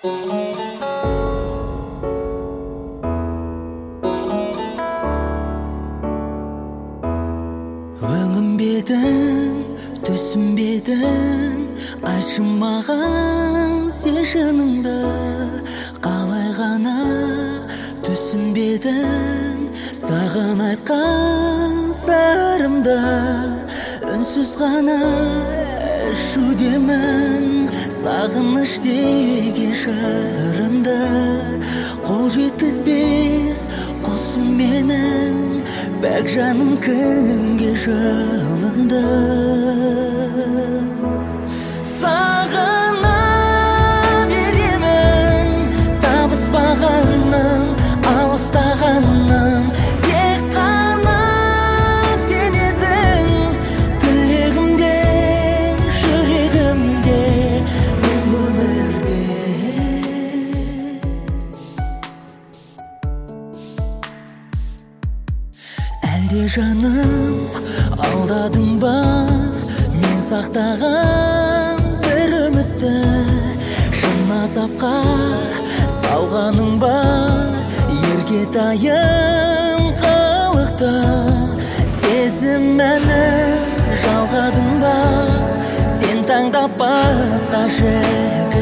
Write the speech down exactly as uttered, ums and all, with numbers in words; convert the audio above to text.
Өңімбедің, түсінбедің, айтшы маған сен шыныңды. Қалай ғана түсінбедің, саған айтқан сырымды. Үнсіз ғана шудемін, сағыныш деген шырынды. Қол жеткізбес қосым менің, бәк жаным кімге жылынды. Сағына беремін, табыспағаным, алыстағаным. Тек қана сен едің, тілегімде, жүрегімде, мен өмірде. Әлде жаным алдадың ба, мен сақтаған бір үмітті. Шын азапқа салғаның ба, ерке тайын қылықты. Сезім әнін жалғадың ба, сен таңдап басқа жігіт.